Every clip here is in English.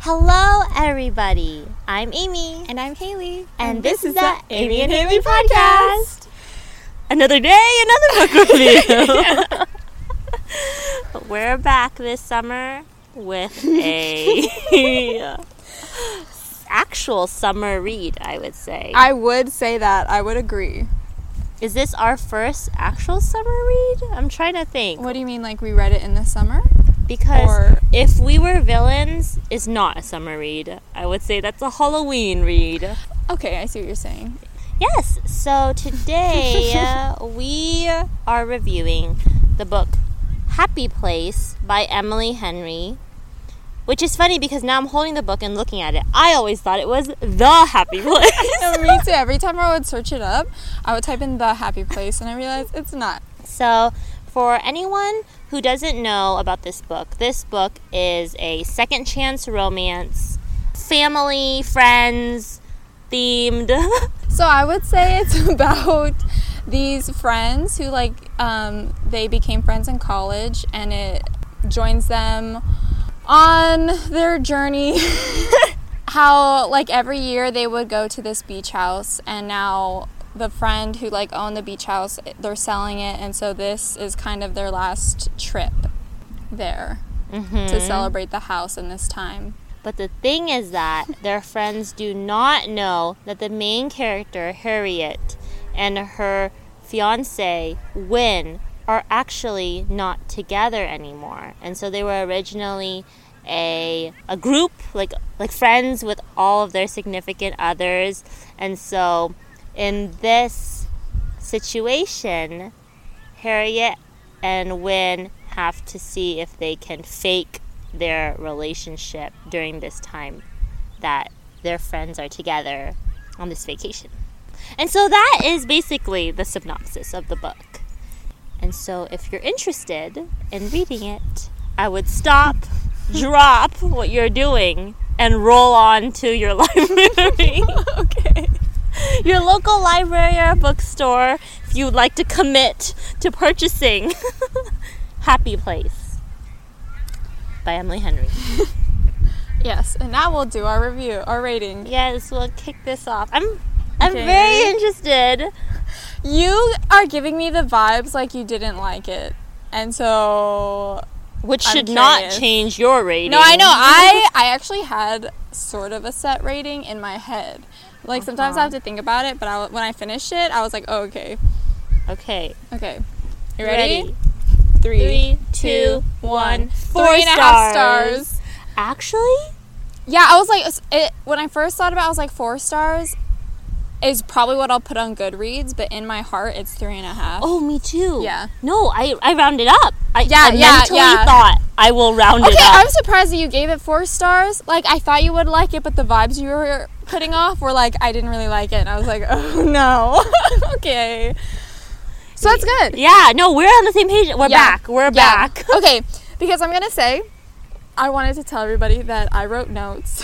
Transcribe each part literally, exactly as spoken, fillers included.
Hello, everybody. I'm Amy. And I'm Haley. And, and this, this is the Amy and Haley podcast. Another day, another book review. We're back this summer with a actual summer read, I would say. I would say that. I would agree. Is this our first actual summer read? I'm trying to think. What do you mean, like we read it in the summer? Because or... If We Were Villains is not a summer read. I would say that's a Halloween read. Okay, I see what you're saying. Yes, so today uh, we are reviewing the book Happy Place by Emily Henry, which is funny because now I'm holding the book and looking at it. I always thought it was The Happy Place. No, me too. Every time I would search it up, I would type in The Happy Place, and I realized it's not. So, for anyone who doesn't know about this book, this book is a second chance romance, family, friends, themed. So I would say it's about these friends who, like, um, they became friends in college, and it joins them on their journey. How, like, every year they would go to this beach house, and now the friend who, like, owned the beach house, they're selling it, and so this is kind of their last trip there mm-hmm. to celebrate the house in this time. But the thing is that their friends do not know that the main character, Harriet, and her fiancé, Win, are actually not together anymore. And so they were originally a a group, like like friends with all of their significant others. And so in this situation, Harriet and Win have to see if they can fake their relationship during this time that their friends are together on this vacation. And so that is basically the synopsis of the book. And so if you're interested in reading it, I would stop, drop what you're doing, and roll on to your library. Okay. Your local library or bookstore if you would like to commit to purchasing Happy Place by Emily Henry. Yes, and now we'll do our review, our rating. Yes, we'll kick this off. I'm I'm okay. very interested. You are giving me the vibes like you didn't like it. And so Which I'm should curious. not change your rating. No, I know. I, I actually had sort of a set rating in my head. Like, uh-huh. sometimes I have to think about it, but I, when I finished it, I was like, oh, okay. Okay. Okay. You ready? ready? Three, Three, two, one. Four Three and a half stars. Actually? Yeah, I was like, it, when I first thought about it, I was like, four stars is probably what I'll put on Goodreads, but in my heart, it's three and a half. Oh, me too. Yeah. No, I, I rounded up. I, yeah, I yeah, mentally yeah. thought I will round okay, it up. Okay, I'm surprised that you gave it four stars. Like, I thought you would like it, but the vibes you were putting off were like, I didn't really like it. And I was like, oh, no. Okay. So that's good. Yeah, no, we're on the same page. We're yeah. back. We're yeah. back. Okay, because I'm going to say, I wanted to tell everybody that I wrote notes.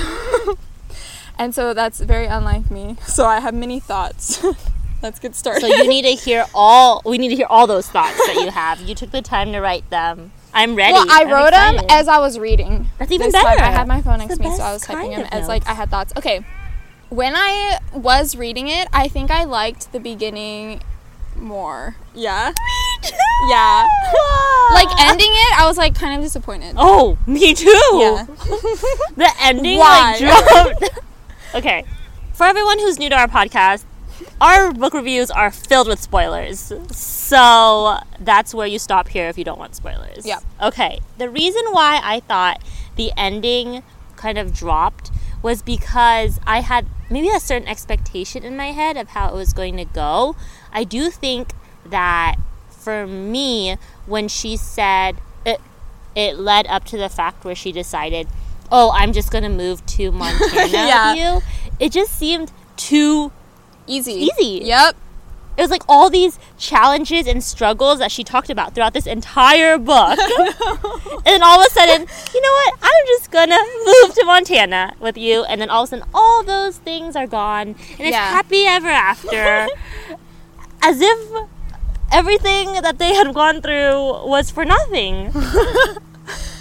And so that's very unlike me. So I have many thoughts. Let's get started. So you need to hear all, we need to hear all those thoughts that you have. You took the time to write them. I'm ready. Well, I I'm wrote excited. them as I was reading. That's even this better. Time. I had my phone next That's to me, the so I was best typing kind them of as like I had thoughts. Okay. When I was reading it, I think I liked the beginning more. Yeah. Me too. Yeah. Like ending it, I was like kind of disappointed. Oh, me too. Yeah. The ending Why? like dropped. Okay. For everyone who's new to our podcast, our book reviews are filled with spoilers. So that's where you stop here if you don't want spoilers. Yeah. Okay. The reason why I thought the ending kind of dropped was because I had maybe a certain expectation in my head of how it was going to go. I do think that for me, when she said it, it led up to the fact where she decided, oh, I'm just going to move to Montana yeah. with you. It just seemed too easy. Easy. Yep. It was like all these challenges and struggles that she talked about throughout this entire book. And then all of a sudden, you know what? I'm just going to move to Montana with you. And then all of a sudden, all those things are gone. And it's yeah. happy ever after. As if everything that they had gone through was for nothing.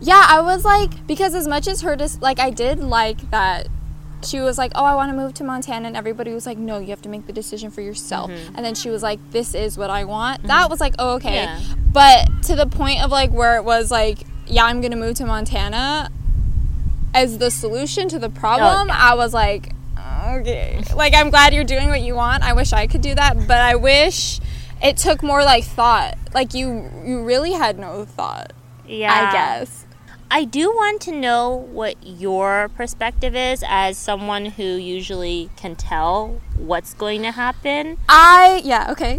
Yeah, I was like, because as much as her, dis- like, I did like that she was like, oh, I want to move to Montana, and everybody was like, no, you have to make the decision for yourself. Mm-hmm. And then she was like, this is what I want. Mm-hmm. That was like, oh, okay. Yeah. But to the point of, like, where it was like, yeah, I'm going to move to Montana as the solution to the problem, oh, okay. I was like, okay. Like, I'm glad you're doing what you want. I wish I could do that, but I wish it took more, like, thought. Like, you, you really had no thought. Yeah. I guess. I do want to know what your perspective is as someone who usually can tell what's going to happen. I, yeah, okay.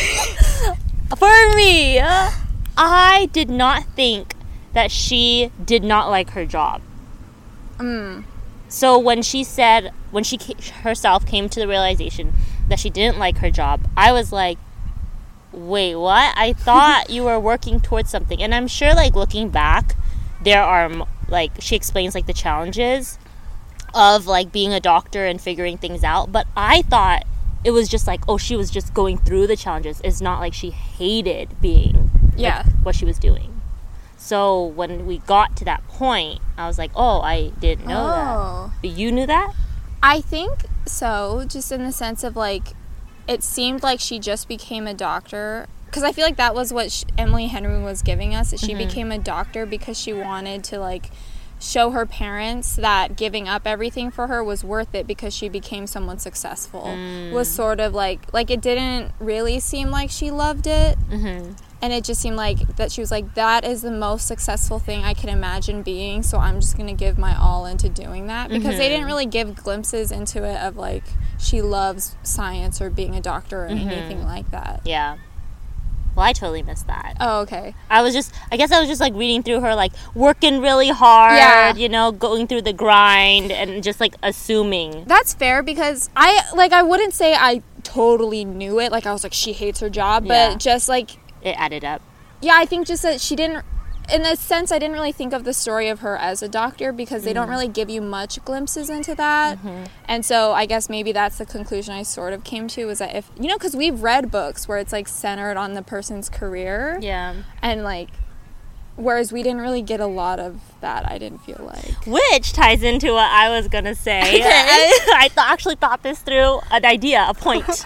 For me, I did not think that she did not like her job. Mm. So when she said, when she herself came to the realization that she didn't like her job, I was like, wait, what? I thought you were working towards something. And I'm sure, like, looking back, there are, like, she explains, like, the challenges of, like, being a doctor and figuring things out. But I thought it was just like, oh, she was just going through the challenges. It's not like she hated being, yeah, like, what she was doing. So when we got to that point, I was like, oh, I didn't know oh. that. But you knew that? I think so, just in the sense of, like, it seemed like she just became a doctor. Because I feel like that was what she, Emily Henry was giving us, that she mm-hmm. became a doctor because she wanted to, like, show her parents that giving up everything for her was worth it because she became someone successful. Mm. Was sort of like, like, it didn't really seem like she loved it. Mm-hmm. And it just seemed like that she was like, that is the most successful thing I can imagine being, so I'm just going to give my all into doing that. Because mm-hmm. they didn't really give glimpses into it of, like, she loves science or being a doctor or mm-hmm. anything like that. Yeah. Well, I totally missed that. Oh, okay. I was just, I guess I was just, like, reading through her, like, working really hard, yeah. you know, going through the grind and just, like, assuming. That's fair because I, like, I wouldn't say I totally knew it. Like, I was like, she hates her job, yeah. but just, like... It added up. Yeah, I think just that she didn't... In a sense, I didn't really think of the story of her as a doctor because they mm. don't really give you much glimpses into that. Mm-hmm. And so I guess maybe that's the conclusion I sort of came to, was that if... You know, because we've read books where it's, like, centered on the person's career. Yeah. And, like... Whereas we didn't really get a lot of that, I didn't feel like. Which ties into what I was going to say. Okay. I, I th- actually thought this through, an idea, a point.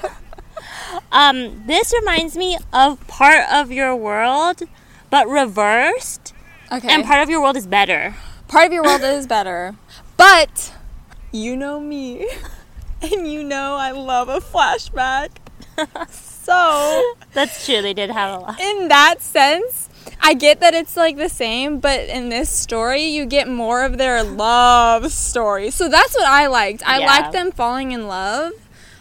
um, this reminds me of Part of Your World, but reversed. Okay. And Part of Your World is better. Part of Your World is better. But you know me. And you know I love a flashback. So. That's true. They did have a lot. In that sense, I get that it's, like, the same, but in this story, you get more of their love story. So that's what I liked. I yeah. liked them falling in love.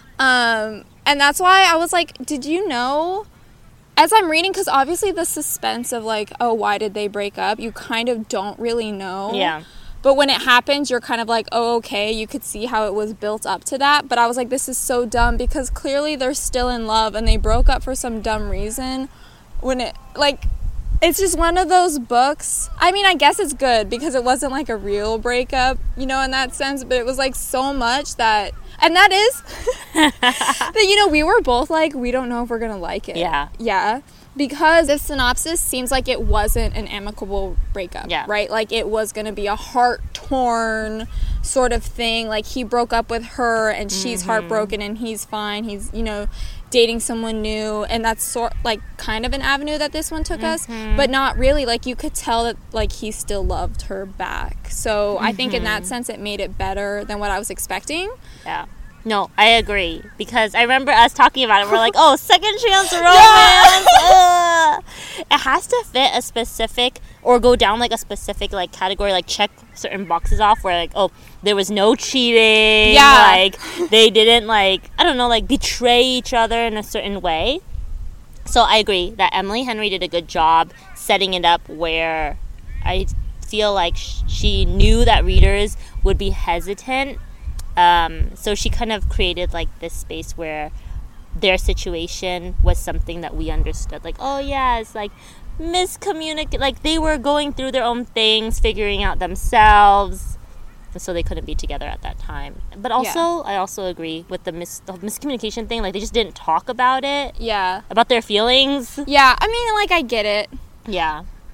Um, and that's why I was like, did you know... As I'm reading, because obviously the suspense of, like, oh, why did they break up? You kind of don't really know. Yeah. But when it happens, you're kind of like, oh, okay. You could see how it was built up to that. But I was like, this is so dumb because clearly they're still in love and they broke up for some dumb reason. When it, like, it's just one of those books. I mean, I guess it's good because it wasn't, like, a real breakup, you know, in that sense. But it was, like, so much that... And that is that, you know, we were both like, we don't know if we're going to like it. Yeah. Yeah. Because the synopsis seems like it wasn't an amicable breakup. Yeah. Right? Like, it was going to be a heart-torn sort of thing. Like, he broke up with her and she's mm-hmm. heartbroken and he's fine. He's, you know, dating someone new. And that's sort like kind of an avenue that this one took mm-hmm. us. But not really. Like, you could tell that, like, he still loved her back. So mm-hmm. I think in that sense it made it better than what I was expecting. Yeah. No, I agree. Because I remember us talking about it. We're like, oh, second chance romance. Yeah. It has to fit a specific, or go down like a specific like category, like check certain boxes off where like, oh, there was no cheating. Yeah. Like, they didn't like, I don't know, like betray each other in a certain way. So I agree that Emily Henry did a good job setting it up where I feel like sh- she knew that readers would be hesitant. Um, so she kind of created like this space where their situation was something that we understood. Like, oh yeah, it's like miscommunicate. Like they were going through their own things, figuring out themselves, and so they couldn't be together at that time. But also, yeah. I also agree with the, mis- the miscommunication thing. Like they just didn't talk about it. Yeah. About their feelings. Yeah, I mean, like I get it. Yeah.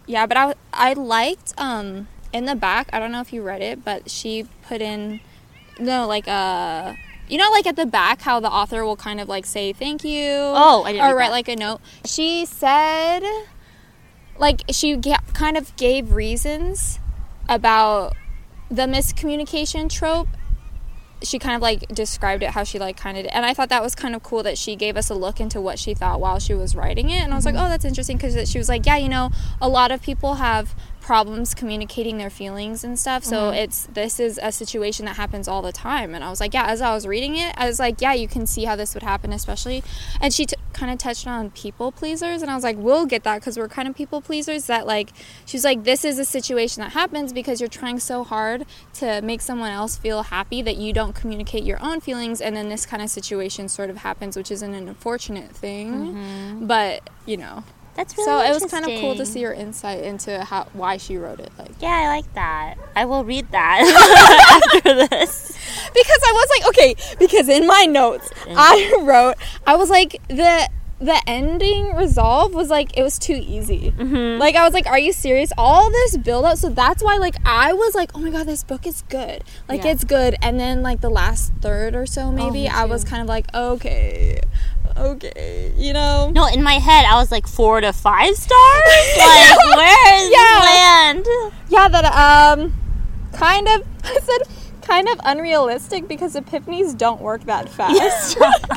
Yeah, but I, I liked, um, in the back, I don't know if you read it, but she put in, no, like, uh, you know, like at the back, how the author will kind of, like, say thank you. Oh, I didn't Or read write, that. like, a note. She said, like, she ga- kind of gave reasons about the miscommunication trope. She kind of, like, described it how she, like, kind of did. And I thought that was kind of cool that she gave us a look into what she thought while she was writing it. And I was Mm-hmm. like, oh, that's interesting, because she was like, yeah, you know, a lot of people have problems communicating their feelings and stuff. So Mm-hmm. it's, this is a situation that happens all the time. And I was like, yeah, as I was reading it, I was like, yeah, you can see how this would happen, especially. And she t- kind of touched on people pleasers. And I was like, we'll get that, because we're kind of people pleasers. That, like, she's like, this is a situation that happens because you're trying so hard to make someone else feel happy that you don't communicate your own feelings, and then this kind of situation sort of happens, which is an unfortunate thing. Mm-hmm. But, you know. That's really So it was kind of cool to interesting. see her insight into how why she wrote it. Like, Yeah, I like that. I will read that after this. because I was like, okay, because in my notes I wrote, I was like, the the ending resolve was like, it was too easy. Mm-hmm. Like, I was like, are you serious? All this build up, so that's why, like, I was like, oh my god, this book is good. Like, Yeah. it's good. And then, like, the last third or so, maybe, me I was too. kind of like, okay, okay, you know? No, in my head, I was like four to five stars. Like, where is Yeah. this land? Yeah, that, um, kind of, I said, kind of unrealistic, because epiphanies don't work that fast.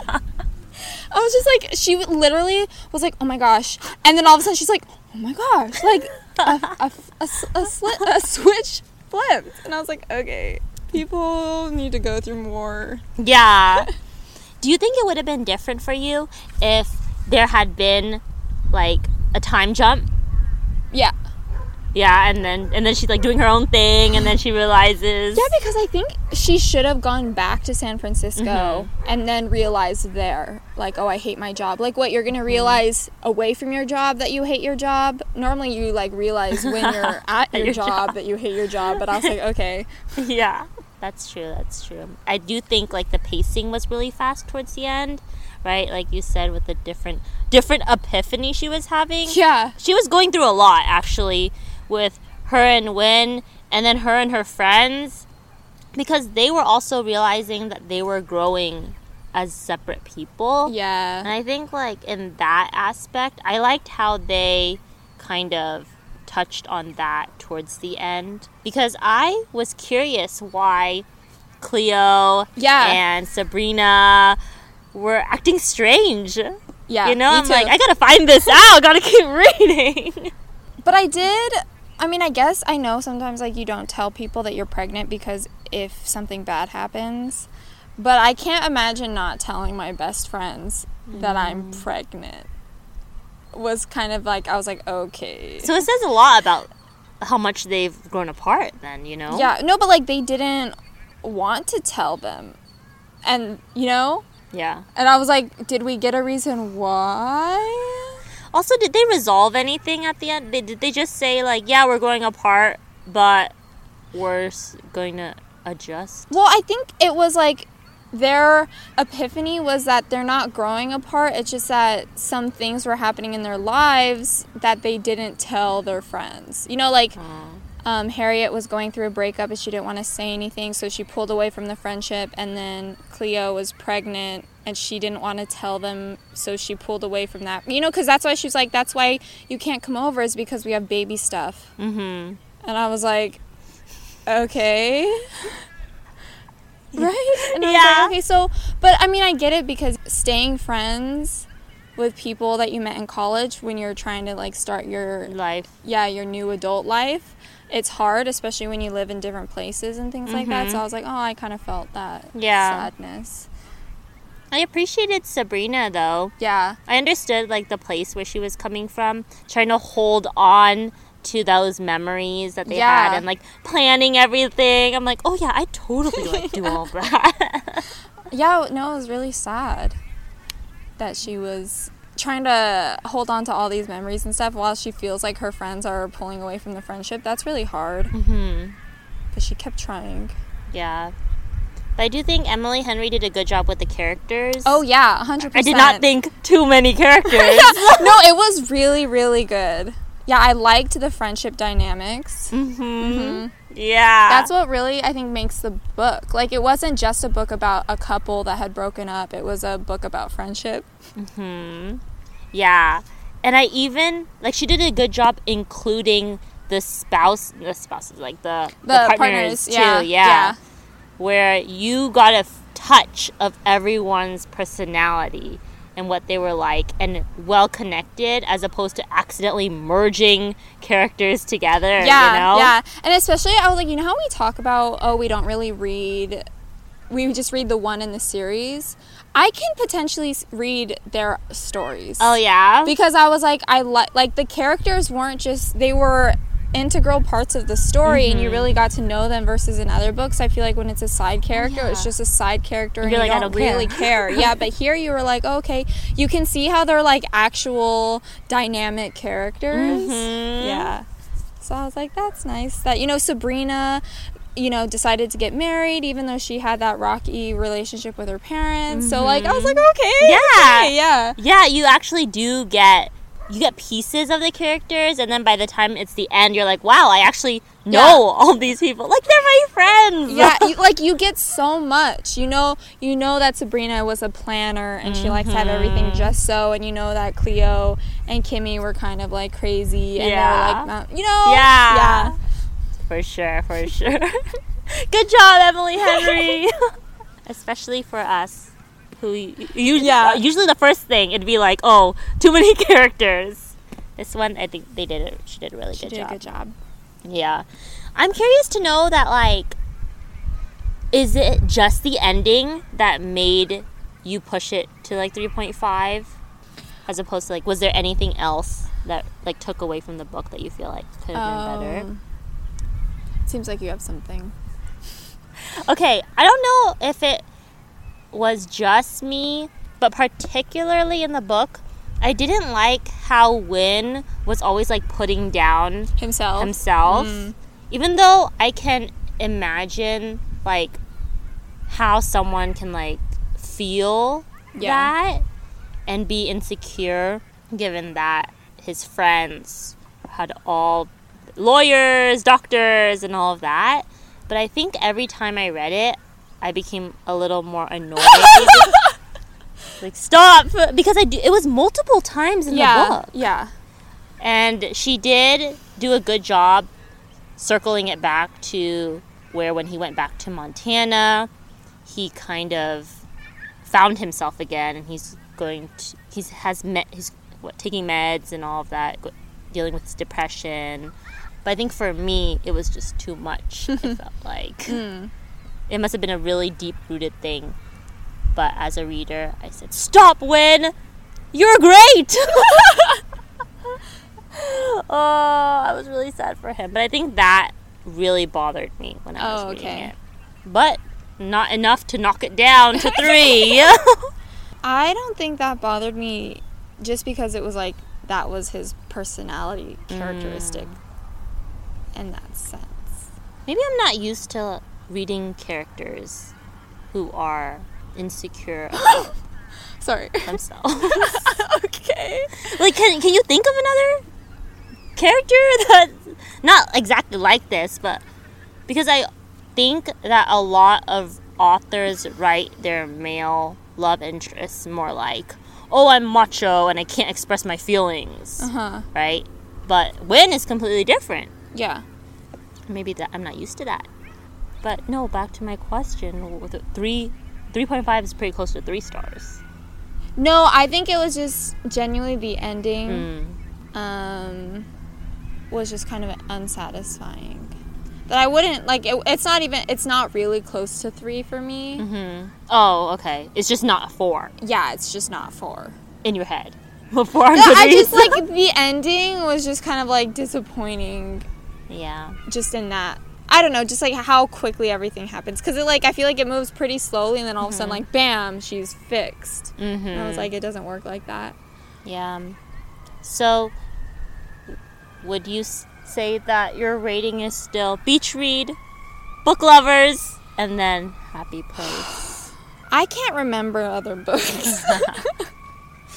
I was just like, she would- literally was like, oh my gosh. And then all of a sudden she's like, oh my gosh. Like, a, a, a, a, sli- a switch flipped. And I was like, okay, people need to go through more. Yeah. Do you think it would have been different for you if there had been, like, a time jump? Yeah. Yeah, and then and then she's like doing her own thing, and then she realizes. Yeah, because I think she should have gone back to San Francisco Mm-hmm. and then realized there, like, oh, I hate my job. Like, what, you're going to realize away from your job that you hate your job? Normally you, like, realize when you're at your, your job, job. that you hate your job. But I was like, okay. Yeah, that's true. That's true. I do think like the pacing was really fast towards the end, right? Like you said, with the different different epiphany she was having. Yeah. She was going through a lot actually with her and Win, and then her and her friends, because they were also realizing that they were growing as separate people. And Yeah. I think like in that aspect, I liked how they kind of touched on that towards the end, because I was curious why Cleo Yeah. and Sabrina were acting strange. Yeah. You know, me I'm too. like, I gotta find this out, gotta keep reading. But I did, I mean, I guess I know sometimes, like, you don't tell people that you're pregnant because if something bad happens. But I can't imagine not telling my best friends that I'm pregnant. Was kind of like, I was like, okay. So it says a lot about how much they've grown apart then, you know? Yeah, no, but, like, they didn't want to tell them. And, you know? Yeah. And I was like, did we get a reason why? Also, did they resolve anything at the end? They, did they just say, like, yeah, we're going apart, but we're s- going to adjust? Well, I think it was like their epiphany was that they're not growing apart. It's just that some things were happening in their lives that they didn't tell their friends. You know, like um, Harriet was going through a breakup and she didn't want to say anything, so she pulled away from the friendship. And then Cleo was pregnant and she didn't want to tell them, so she pulled away from that. You know, because that's why she was like, that's why you can't come over, is because we have baby stuff. Mm-hmm. And I was like, okay. Right? And I was Yeah. like, okay, so, but I mean, I get it, because staying friends with people that you met in college when you're trying to, like, start your, Life. yeah, your new adult life, it's hard, especially when you live in different places and things like that. Mhm. So I was like, oh, I kind of felt that Yeah. sadness. I appreciated Sabrina, though. Yeah. I understood, like, the place where she was coming from, trying to hold on to those memories that they Yeah. had and, like, planning everything. I'm like, oh, yeah, I totally, like, do all that. Yeah, no, it was really sad that she was trying to hold on to all these memories and stuff while she feels like her friends are pulling away from the friendship. That's really hard. Mm-hmm. But she kept trying. Yeah. But I do think Emily Henry did a good job with the characters. Oh, yeah, one hundred I percent. did not think too many characters. No, it was really, really good. Yeah, I liked the friendship dynamics. Mm-hmm. Mm-hmm. Yeah. That's what really, I think, makes the book. Like, it wasn't just a book about a couple that had broken up. It was a book about friendship. Mm-hmm. Yeah. And I even, like, she did a good job including the spouse, the spouses, like the, The, the partners, partners, too. yeah, Yeah. yeah. Where you got a f- touch of everyone's personality and what they were like, and well connected, as opposed to accidentally merging characters together. Yeah, you know? yeah. And especially, I was like, you know how we talk about, oh, we don't really read, we just read the one in the series? I can potentially s- read their stories. Oh, yeah? Because I was like, I li- like the characters weren't just, they were integral parts of the story, Mm-hmm. and you really got to know them, versus in other books I feel like when it's a side character, Oh, yeah. it's just a side character and You're you like, I don't, don't really care. care. Yeah, but here you were like, oh, okay, you can see how they're like actual dynamic characters. Mhm. Yeah. So I was like, that's nice that, you know, Sabrina, you know, decided to get married even though she had that rocky relationship with her parents. So like I was like, okay, Yeah. okay, yeah. Yeah, you actually do get you get pieces of the characters, and then by the time it's the end, you're like, wow, I actually know Yeah. all these people. Like, they're my friends. Yeah, you, like you get so much. You know, you know that Sabrina was a planner and she likes to have everything just so, and you know that Cleo and Kimmy were kind of like crazy and Yeah. they're like, you know, Yeah. yeah. For sure, for sure. Good job, Emily Henry. Especially for us, who you, you, Yeah. usually the first thing, it'd be like, oh, too many characters. This one, I think they did it. She did a really She good did job. a good job. Yeah. I'm curious to know that, like, is it just the ending that made you push it to, like, three point five? As opposed to, like, was there anything else that, like, took away from the book that you feel like could have been better? Um, Seems like you have something. Okay, I don't know if it was just me, but particularly in the book, I didn't like how Win was always, like, putting down Himself. himself. Mm. Even though I can imagine, like, how someone can, like, feel Yeah. that and be insecure, given that his friends had all lawyers, doctors, and all of that. But I think every time I read it, I became a little more annoyed. Like, stop! Because I do, it was multiple times in yeah. the book. Yeah. And she did do a good job circling it back to where, when he went back to Montana, he kind of found himself again, and he's going to, he's has met, he's what, taking meds and all of that, go, dealing with his depression. But I think for me, it was just too much. It felt like Mm. it must have been a really deep-rooted thing. But as a reader, I said, "Stop, Win! You're great!" Oh, I was really sad for him. But I think that really bothered me when I was Oh, reading okay. it. But not enough to knock it down to three. I don't think that bothered me just because it was like that was his personality characteristic in that sense. Maybe I'm not used to reading characters who are insecure about Sorry. themselves. Okay. Like, can, can you think of another character that's not exactly like this, but because I think that a lot of authors write their male love interests more like, oh, I'm macho and I can't express my feelings, Uh-huh. right? But Win is completely different. Yeah. Maybe that I'm not used to that. But no, back to my question. With the three, three point five is pretty close to three stars. No, I think it was just genuinely the ending Mm. um, was just kind of unsatisfying. That I wouldn't, like, it, it's not even, it's not really close to three for me. Mm-hmm. Oh, okay. It's just not a four Yeah, it's just not four. in your head. Before I'm No, I Goodreads. just, like, the ending was just kind of, like, disappointing Yeah. just in that. I don't know, just, like, how quickly everything happens. Because, it, like, I feel like it moves pretty slowly, and then all of a sudden, like, bam, she's fixed. Mm-hmm. And I was like, it doesn't work like that. Yeah. So, would you s- say that your rating is still beach read, book lovers, and then happy place? I can't remember other books.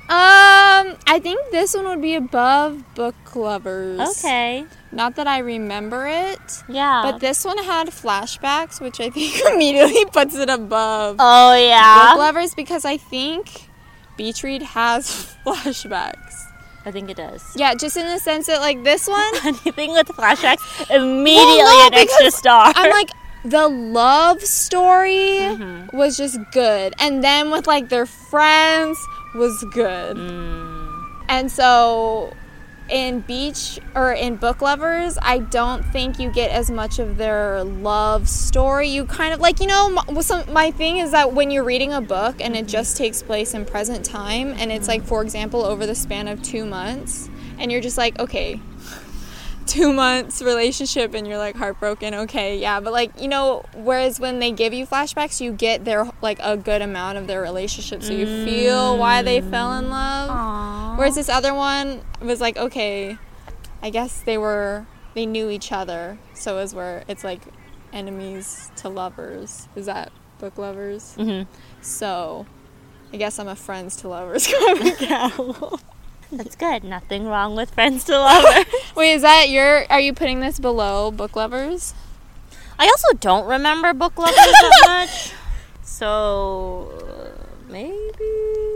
Um, I think this one would be above Book Lovers. Okay. Not that I remember it. Yeah. But this one had flashbacks, which I think immediately puts it above Oh, yeah. Book Lovers, because I think Beach Read has flashbacks. I think it does. Yeah, just in the sense that, like, this one... Anything with flashbacks, immediately well, no, an extra star. I'm like, the love story Mm-hmm. was just good. And then with, like, their friends was good. Mm. And so... in Beach or in Book Lovers, I don't think you get as much of their love story. You kind of like, you know, my, some, my thing is that when you're reading a book and it just takes place in present time, and it's like, for example, over the span of two months, and you're just like, okay, two months relationship, and you're like heartbroken, okay, yeah, but like, you know, whereas when they give you flashbacks, you get their like a good amount of their relationship, so you mm. feel why they fell in love. Aww. Whereas this other one was like, okay, I guess they were they knew each other, so is where it's like enemies to lovers. Is that Book Lovers? Mm-hmm. So I guess I'm a friends to lovers kind of gal. That's good. Nothing wrong with friends to lovers. Wait, is that your... Are you putting this below Book Lovers? I also don't remember Book Lovers that much. So, uh, maybe...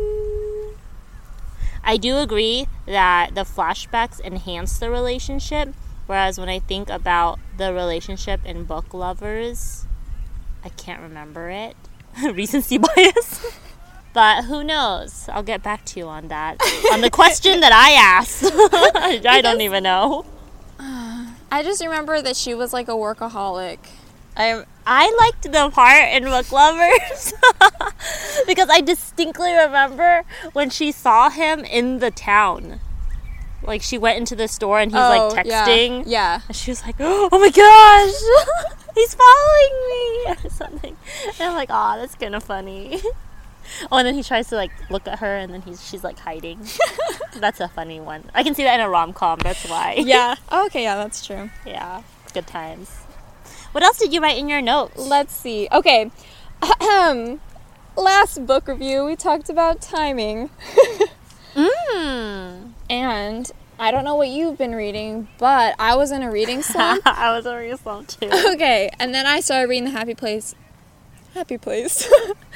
I do agree that the flashbacks enhance the relationship, whereas when I think about the relationship in Book Lovers, I can't remember it. Recency bias. But who knows? I'll get back to you on that. On the question that I asked. I don't even know. I just remember that she was like a workaholic. I I liked the part in Book Lovers because I distinctly remember when she saw him in the town. Like, she went into the store and he's oh, like texting. Yeah. yeah. And she was like, oh my gosh, he's following me or something. And I'm like, aw, that's kind of funny. Oh, and then he tries to, like, look at her, and then he's she's, like, hiding. That's a funny one. I can see that in a rom-com, that's why. Yeah. Oh, okay, yeah, that's true. Yeah. Good times. What else did you write in your notes? Let's see. Okay. Last book review, we talked about timing. Mmm. And I don't know what you've been reading, but I was in a reading slump. I was in a reading slump, too. Okay, and then I started reading The Happy Place. Happy Place.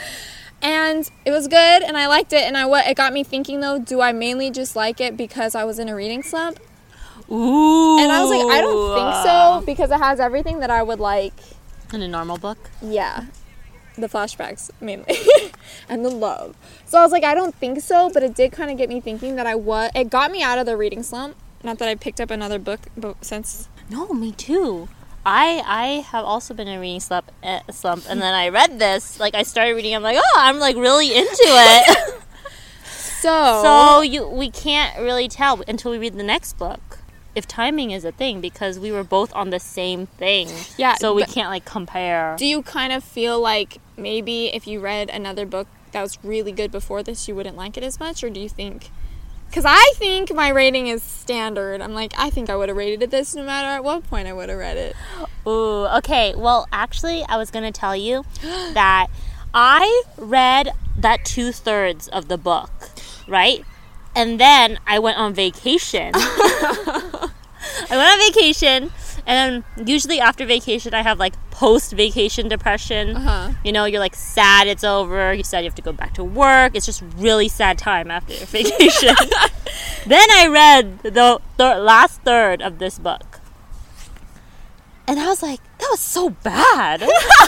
And it was good, and I liked it, and I what it got me thinking, though, do I mainly just like it because I was in a reading slump? Ooh. And I was like, I don't think so, because it has everything that I would like. In a normal book? Yeah. The flashbacks, mainly. And the love. So I was like, I don't think so, but it did kind of get me thinking that I was... It got me out of the reading slump. Not that I picked up another book but since... No, me too. I I have also been in a reading slump, uh, slump, and then I read this. Like, I started reading, I'm like, oh, I'm, like, really into it. So... So, you we can't really tell until we read the next book if timing is a thing, because we were both on the same thing. Yeah. So we can't, like, compare. Do you kind of feel like maybe if you read another book that was really good before this, you wouldn't like it as much? Or do you think... Because I think my rating is standard. I'm like, I think I would have rated it this no matter at what point I would have read it. Ooh, okay. Well, actually, I was going to tell you that I read that two-thirds of the book, right? And then I went on vacation. I went on vacation, and usually after vacation, I have, like, post-vacation depression. Uh-huh. You know, you're, like, sad it's over. You sad you have to go back to work. It's just really sad time after your vacation. Then I read the th- last third of this book. And I was like, that was so bad. So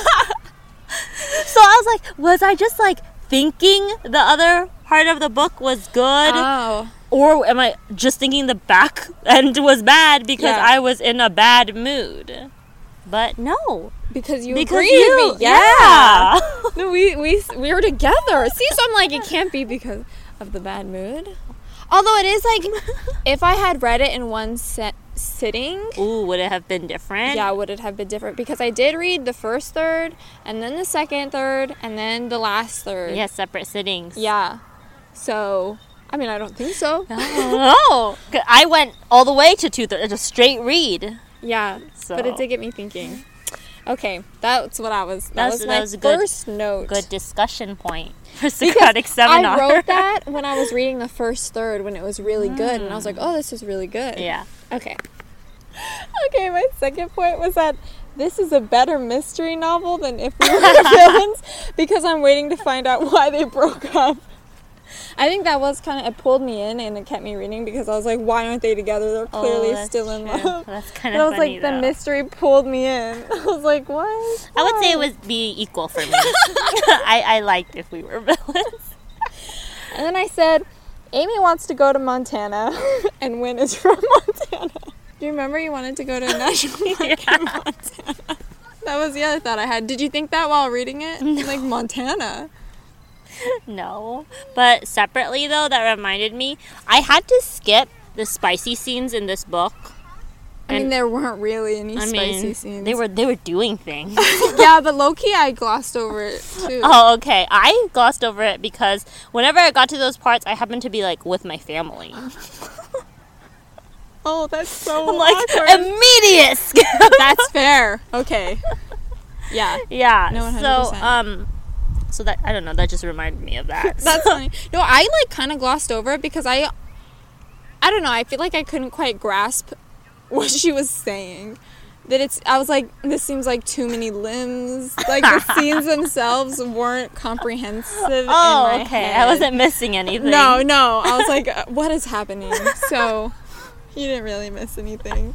I was like, was I just, like, thinking the other part of the book was good? Oh. Or am I just thinking the back end was bad because Yeah. I was in a bad mood? But no. Because you Because agreed you, with me. yeah. No, we, we, we were together. See, so I'm like, it can't be because of the bad mood. Although it is like, if I had read it in one set sitting... Ooh, would it have been different? Yeah, would it have been different? Because I did read the first third, and then the second third, and then the last third. Yeah, separate sittings. Yeah. So, I mean, I don't think so. Oh, no. I went all the way to two-thirds, a straight read. Yeah, So. but it did get me thinking. Okay, that's what I was. That, That was- was, that my was a good- first note. Good discussion point for Because Socratic Seminar. I wrote that when I was reading the first third when it was really good, and I was like, oh, this is really good. Yeah. Okay. Okay, my second point was that this is a better mystery novel than If We Were Villains because I'm waiting to find out why they broke up. I think that was kind of, it pulled me in and it kept me reading because I was like, why aren't they together? They're clearly Oh, that's still in true. love. That's kind And of I was funny, like, though. the mystery pulled me in. I was like, what? I would say it Why? would be equal for me. I, I liked If We Were Villains. And then I said, Amy wants to go to Montana and Win is from Montana. Do you remember you wanted to go to a national park Yeah. in Montana? That was the other thought I had. Did you think that while reading it? No. Like, Montana. No. But separately, though, that reminded me, I had to skip the spicy scenes in this book. I mean, And- there weren't really any I spicy mean, scenes. they were they were doing things. Yeah, but low-key, I glossed over it, too. Oh, okay. I glossed over it because whenever I got to those parts, I happened to be, like, with my family. Oh, that's so I'm like, awkward. immediate skip! That's fair. Okay. Yeah. Yeah. No, one hundred so, percent. um, so that, I don't know, that just reminded me of that. That's funny. No, I, like, kind of glossed over it because I... I don't know. I feel like I couldn't quite grasp what she was saying. That it's... I was like, this seems like too many limbs. Like, the scenes themselves weren't comprehensive in Oh, my okay. head. I wasn't missing anything. No, no. I was like, uh, what is happening? So, you didn't really miss anything.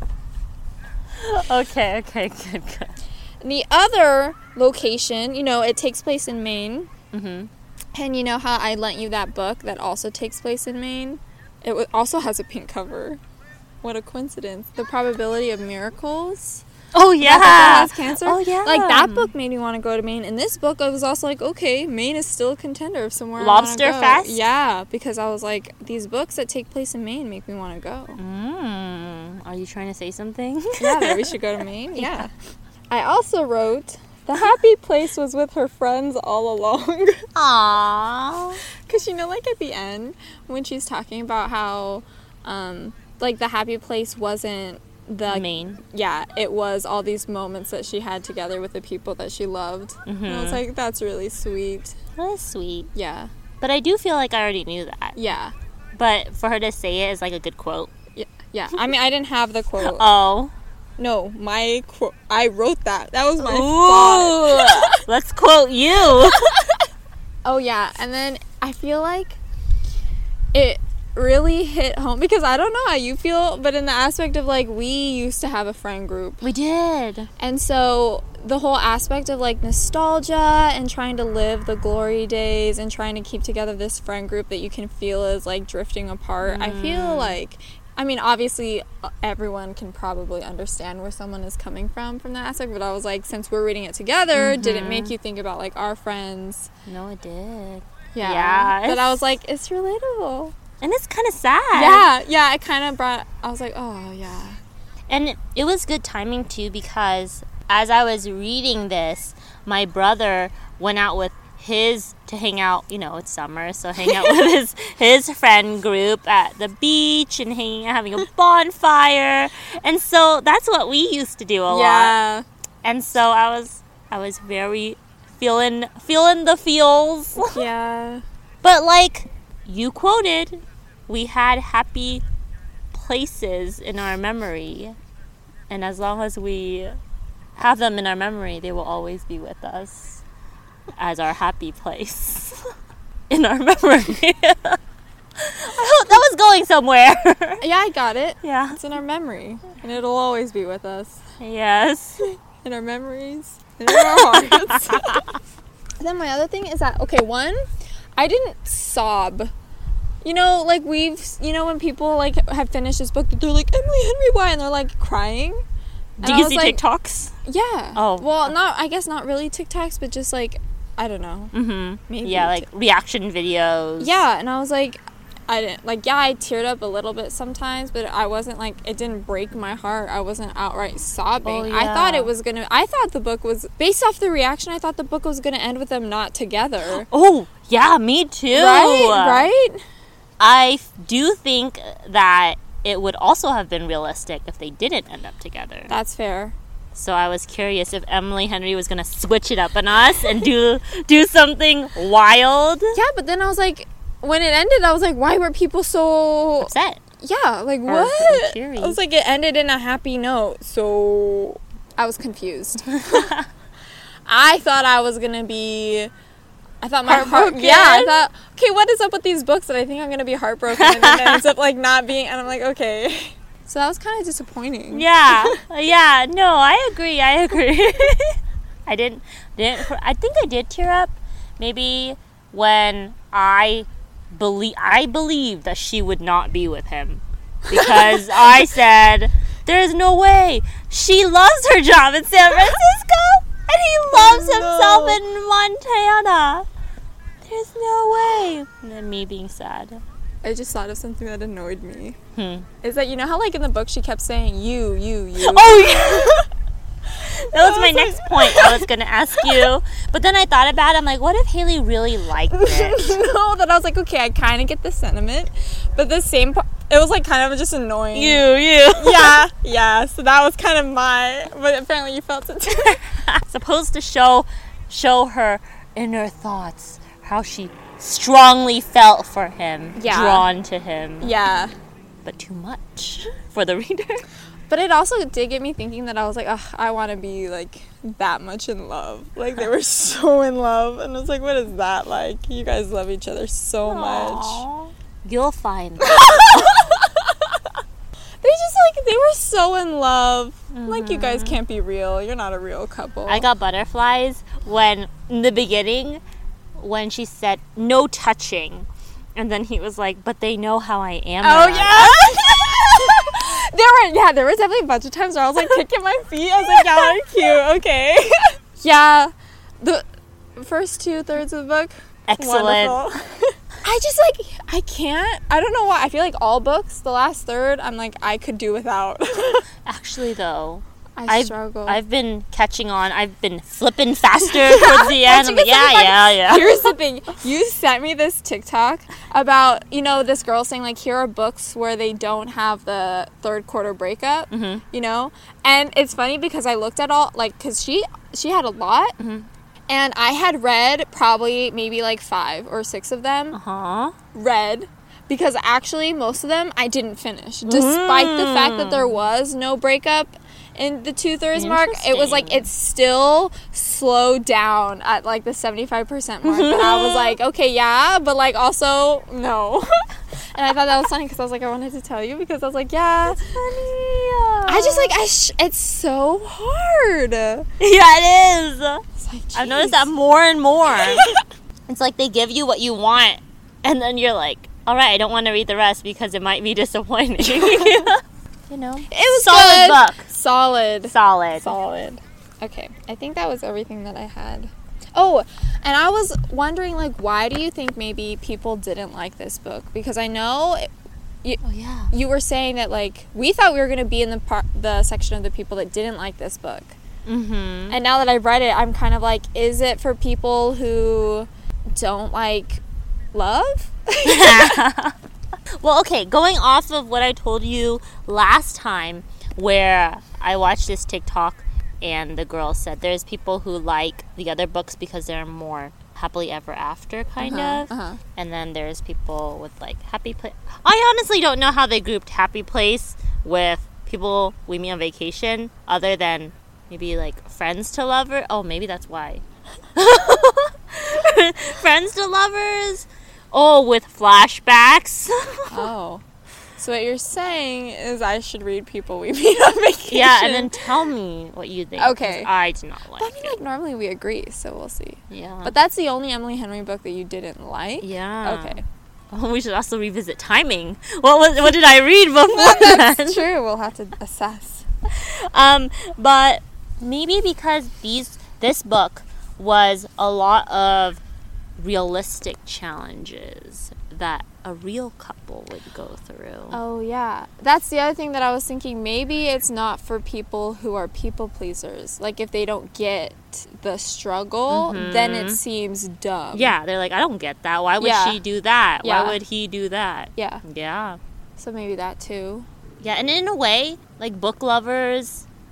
Okay, okay, good, good. And the other location, you know, it takes place in Maine. Mm-hmm. And you know how I lent you that book that also takes place in Maine? It w- also has a pink cover. What a coincidence. The Probability of Miracles. Oh, That yeah. book that has cancer. Oh, yeah. Like, that book made me want to go to Maine. And this book, I was also like, okay, Maine is still a contender of somewhere I wanna Lobster go. Fest? Yeah, because I was like, these books that take place in Maine make me want to go. Mm, are you trying to say something? Yeah, that we should go to Maine. Yeah. I also wrote, the happy place was with her friends all along. Aww. Because, you know, like at the end, when she's talking about how, um, like, the happy place wasn't the... Maine. Yeah, it was all these moments that she had together with the people that she loved. And I was Mhm. like, that's really sweet. That is sweet. Yeah. But I do feel like I already knew that. Yeah. But for her to say it is like a good quote. Yeah. Yeah. I mean, I didn't have the quote. Oh. No, my quote. I wrote that. That was my thought. Ooh. Let's quote you. Oh, yeah. And then I feel like it really hit home because I don't know how you feel, but in the aspect of like, we used to have a friend group. We did. And so the whole aspect of like nostalgia and trying to live the glory days and trying to keep together this friend group that you can feel is like drifting apart. I feel like, I mean, obviously uh, everyone can probably understand where someone is coming from from that aspect, but I was like, since we're reading it together, did it make you think about like our friends? No, it did. Yeah. Yeah, But I it's- was like, it's relatable. And it's kind of sad. Yeah, yeah, it kind of brought, I was like, oh, yeah. And it, it was good timing, too, because as I was reading this, my brother went out with his, to hang out, you know, it's summer, so hang out with his, his friend group at the beach and hanging out, having a bonfire. And so that's what we used to do a lot. Yeah. And so I was, I was very feeling, feeling the feels. Yeah. But like you quoted, we had happy places in our memory. And as long as we have them in our memory, they will always be with us as our happy place in our memory. I hope that was going somewhere. Yeah, I got it. Yeah. It's in our memory, and it'll always be with us. Yes. In our memories, and in our hearts. Then my other thing is that, okay, one, I didn't sob. You know, like we've, you know, when people like have finished this book, they're like, Emily Henry, why? And they're like crying. And Do I you was see like, TikToks? Yeah. Oh. Well, not, I guess not really TikToks, but just like, I don't know. Mm-hmm. Maybe. Yeah, like reaction videos. Yeah, and I was like, I didn't, like, yeah, I teared up a little bit sometimes, but I wasn't, like, it didn't break my heart. I wasn't outright sobbing. Oh, I thought yeah. it was gonna, I thought the book was, based off the reaction, I thought the book was gonna end with them not together. Oh, yeah, me too. Right? Right? I f- do think that it would also have been realistic if they didn't end up together. That's fair. So I was curious if Emily Henry was gonna switch it up on us and do do something wild. Yeah, but then I was like, when it ended, I was like, why were people so upset? Yeah, like Or what? curious. I was like, it ended in a happy note, so I was confused. I thought I was gonna be. I thought my heart. Heartbroken? Yeah, I thought, okay, what is up with these books that I think I'm gonna be heartbroken, and then it ends up like not being, and I'm like, okay. So that was kind of disappointing. Yeah, yeah. No, I agree. I agree. I didn't, didn't. I think I did tear up. Maybe when I believe, I believed that she would not be with him because I said, "There's no way." She loves her job in San Francisco, and he loves Oh, himself no. in Montana. There's no way. And then me being sad. I just thought of something that annoyed me. Hmm. Is that, you know how like in the book she kept saying you, you, you? Oh yeah. That was my was like- next point I was going to ask you. But then I thought about it. I'm like, what if Haley really liked it? No, that I was like, okay, I kind of get the sentiment, but the same part, it was like kind of just annoying. You, you. Yeah, yeah. So that was kind of my, but apparently you felt it too. Supposed to show show her inner thoughts, how she strongly felt for him, Yeah. drawn to him, Yeah. but too much for the reader. But it also did get me thinking that I was like, ugh, I want to be like that much in love. Like they were so in love, and I was like, what is that like? You guys love each other so much. Aww. You'll find They just like they were so in love. Like you guys can't be real. You're not a real couple. I got butterflies when, in the beginning, when she said, no touching. And then he was like, but they know how I am. Oh around yeah. There were yeah, there was definitely a bunch of times where I was like kicking my feet. I was like, yeah, they're cute. Okay. Yeah. The first two thirds of the book. Excellent. Wonderful. I just like I can't. I don't know why. I feel like all books, the last third, I'm like I could do without. Actually, though, I I've, struggle. I've been catching on. I've been flipping faster towards the end. I'm like, yeah, yeah, yeah. Here's the thing. You sent me this TikTok about, you know, this girl saying, like, here are books where they don't have the third quarter breakup, Mm-hmm. you know? And it's funny because I looked at all, like, because she, she had a lot. Mm-hmm. And I had read probably maybe like five or six of them. Uh-huh. Read. Because actually, most of them I didn't finish. Despite the fact that there was no breakup in the two-thirds mark, it was like, Interesting. it still slowed down at like the seventy-five percent mark. But I was like, okay, yeah, but like also, no. And I thought that was funny because I was like, I wanted to tell you because I was like, yeah. I just like, I sh- it's so hard. Yeah, it is. It's like, I've noticed jeez. that more and more. It's like they give you what you want, and then you're like, all right, I don't want to read the rest because it might be disappointing. You know? It was solid good. book. Solid. Solid. Solid. Okay, I think that was everything that I had. Oh, and I was wondering, like, why do you think maybe people didn't like this book? Because I know you, Oh, yeah. you were saying that, like, we thought we were going to be in the part, the section of the people that didn't like this book. Mm-hmm. And now that I've read it, I'm kind of like, is it for people who don't like love? Well, okay, going off of what I told you last time, where I watched this TikTok and the girl said there's people who like the other books because they're more happily ever after, kind Uh-huh, of. uh-huh. And then there's people with like Happy Place. I honestly don't know how they grouped Happy Place with people we meet on vacation, other than maybe like friends to lover. Oh, maybe that's why. Friends to lovers. Oh, with flashbacks. Oh. So what you're saying is I should read People We Meet on Vacation. Yeah, and then tell me what you think. 'cause Okay. I do not like But I mean, it. like, normally we agree, so we'll see. Yeah. But that's the only Emily Henry book that you didn't like? yeah. Okay. Oh, we should also revisit timing. What was? What did I read before That's then? true. We'll have to assess. Um, but maybe because these this book was a lot of realistic challenges that a real couple would go through. Oh, yeah. That's the other thing that I was thinking. Maybe it's not for people who are people pleasers. Like, if they don't get the struggle, then it seems dumb. Yeah, they're like, I don't get that. Why would Yeah. she do that? Yeah. Why would he do that? Yeah. Yeah. So maybe that too. Yeah, and in a way, like book lovers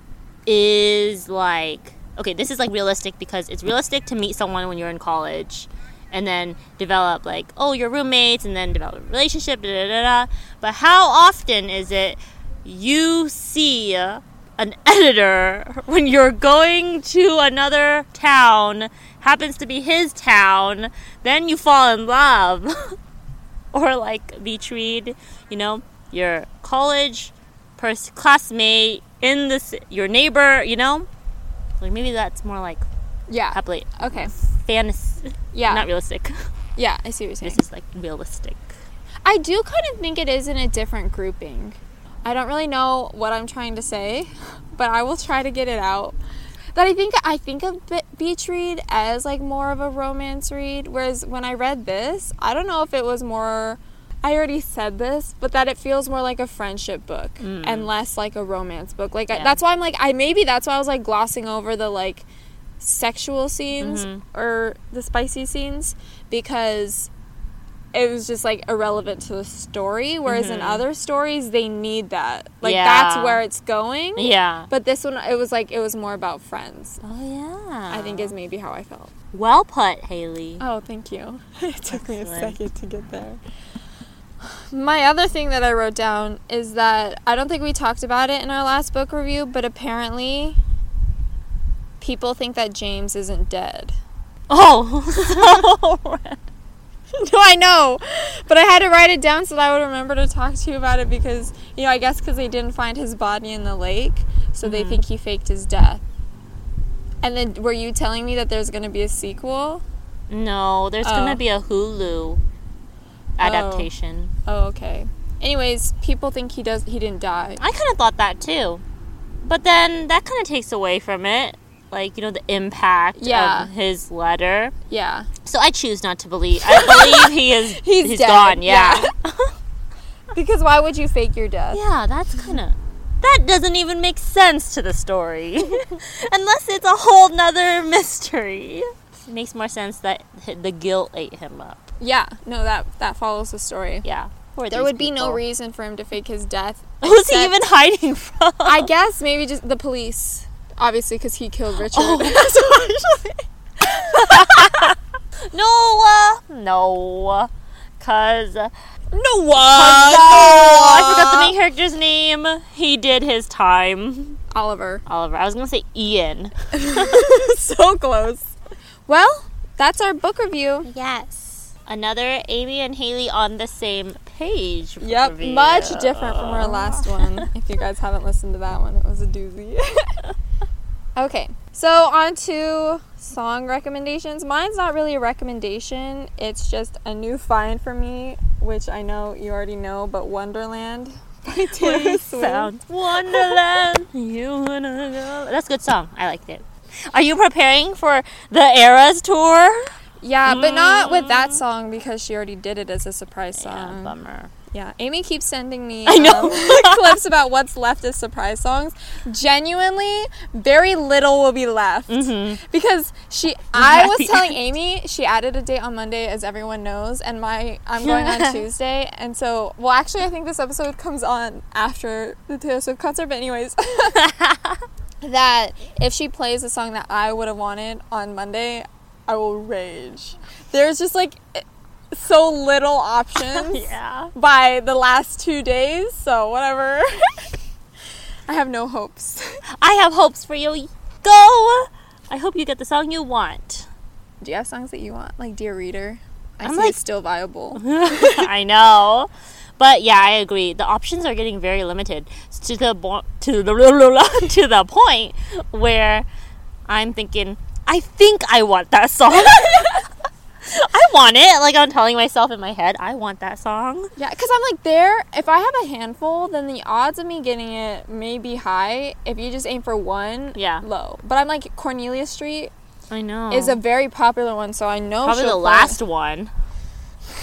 is like, okay, this is like realistic because it's realistic to meet someone when you're in college and then develop like, oh, you're roommates and then develop a relationship, da da da da. But how often is it you see an editor when you're going to another town, happens to be his town, then you fall in love? Or like be treated, you know, your college pers- classmate in this, your neighbor, you know, like maybe that's more like Yeah. happily Okay. fantasy. Yeah. Not realistic. Yeah, I see what you're saying. This is like realistic. I do kind of think it is in a different grouping. I don't really know what I'm trying to say, but I will try to get it out. That I think I think of Beach Read as like more of a romance read, whereas when I read this, I don't know if it was more, I already said this, but that it feels more like a friendship book mm. and less like a romance book. Like yeah. I, that's why I'm like I maybe that's why I was like glossing over the like sexual scenes mm-hmm. or the spicy scenes, because it was just like irrelevant to the story, whereas mm-hmm. in other stories they need that, like yeah. that's where it's going. Yeah, but this one, it was like it was more about friends. Oh yeah, I think is maybe how I felt. Well put, Haley. Oh, thank you. It took me a second to get there. My other thing that I wrote down is that I don't think we talked about it in our last book review, but apparently people think that James isn't dead. Oh, so no, I know, but I had to write it down so that I would remember to talk to you about it because, you know, I guess because they didn't find his body in the lake, so mm-hmm. they think he faked his death. And then, were you telling me that there's going to be a sequel? No, there's oh. going to be a Hulu adaptation. Oh. oh, okay. Anyways, people think he does. He didn't die. I kind of thought that too, but then that kind of takes away from it. Like, you know, the impact yeah. of his letter. Yeah. So I choose not to believe. I believe he is he's, he's dead. gone. Yeah. yeah. Because why would you fake your death? Yeah, that's kind of... That doesn't even make sense to the story. Unless it's a whole nother mystery. It makes more sense that the guilt ate him up. Yeah. No, that, that follows the story. Yeah. There would be people. no reason for him to fake his death. Who's he even hiding from? I guess maybe just the police. Obviously, because he killed Richard. Oh. no, uh, no, because no, uh, no, I forgot the main character's name. He did his time. Oliver. Oliver. I was gonna say Ian. So close. Well, that's our book review. Yes. Another Amy and Haley on the same page. Yep, review. Much different from our last one. If you guys haven't listened to that one, it was a doozy. Okay, so on to song recommendations. Mine's not really a recommendation. It's just a new find for me, which I know you already know, but Wonderland by Taylor Swift. Wonderland, you wanna go. That's a good song. I liked it. Are you preparing for the Eras tour? Yeah, but not with that song because she already did it as a surprise song. Yeah, bummer. Yeah, Amy keeps sending me I know. um, clips about what's left as surprise songs. Genuinely, very little will be left. Mm-hmm. Because she, I was telling Amy, she added a date on Monday, as everyone knows, and my I'm going on Tuesday. And so, well, actually, I think this episode comes on after the Taylor Swift concert. But anyways, that if she plays a song that I would have wanted on Monday, I will rage. There's just like... so little options yeah. by the last two days, so whatever. I have no hopes. I have hopes for you. Go! I hope you get the song you want. Do you have songs that you want? Like Dear Reader? I I'm see like, it's still viable. I know. But yeah, I agree. The options are getting very limited to the bo- to the to the point where I'm thinking, I think I want that song. I want it. Like, I'm telling myself in my head, I want that song. Yeah, because I'm like, there, if I have a handful, then the odds of me getting it may be high. If you just aim for one, yeah, low. But I'm like, Cornelia Street I know. is a very popular one, so I know Probably she'll the play. last one.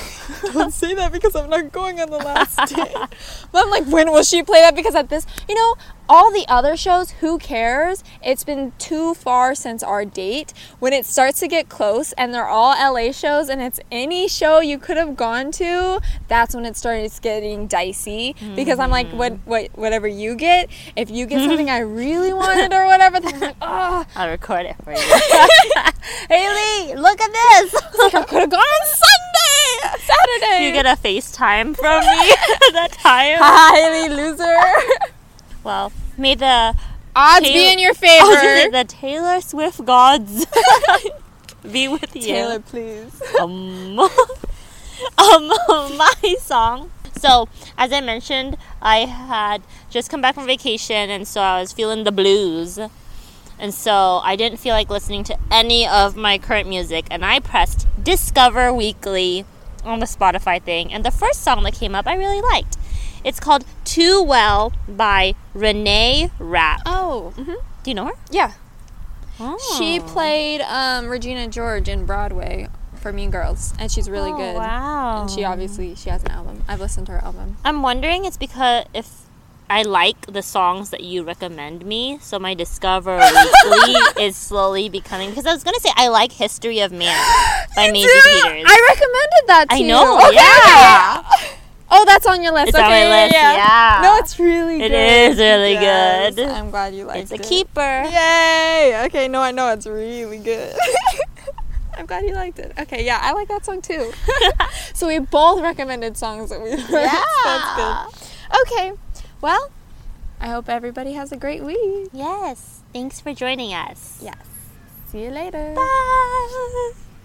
Don't say that because I'm not going on the last day. But I'm like, when will she play that? Because at this, you know, all the other shows, who cares? It's been too far since our date. When it starts to get close and they're all L A shows and it's any show you could have gone to, that's when it starts getting dicey. Mm-hmm. Because I'm like, what, what, whatever you get, if you get something I really wanted or whatever, then I'm like, oh. I'll record it for you. Haley, look at this. Like, I could have gone on Sunday, Saturday. You get a FaceTime from me at that time. Hi, Haley, loser. Well, may the odds Taylor, be in your favor. Oh, the Taylor Swift gods be with you. Taylor, please. Um, um, my song. So, as I mentioned, I had just come back from vacation, and so I was feeling the blues. And so I didn't feel like listening to any of my current music, and I pressed Discover Weekly on the Spotify thing, and the first song that came up I really liked. It's called Too Well by Renee Rapp. Oh. Mm-hmm. Do you know her? Yeah. Oh. She played um, Regina George in Broadway for Mean Girls, and she's really oh, good. Wow. And she obviously, she has an album. I've listened to her album. I'm wondering it's because if I like the songs that you recommend me, so my Discover Weekly is slowly becoming, because I was going to say I like History of Man by Maisie Peters. I recommended that to I you. know, okay, yeah. Okay. Oh, that's on your list. It's okay, on my list, yeah. yeah. No, it's really It good. It is really yes. good. I'm glad you liked it. It's a keeper. Yay! Okay, no, I know it's really good. I'm glad you liked it. Okay, yeah, I like that song too. So we both recommended songs that we liked. Yeah. That's good. Okay, well, I hope everybody has a great week. Yes. Thanks for joining us. Yes. See you later. Bye.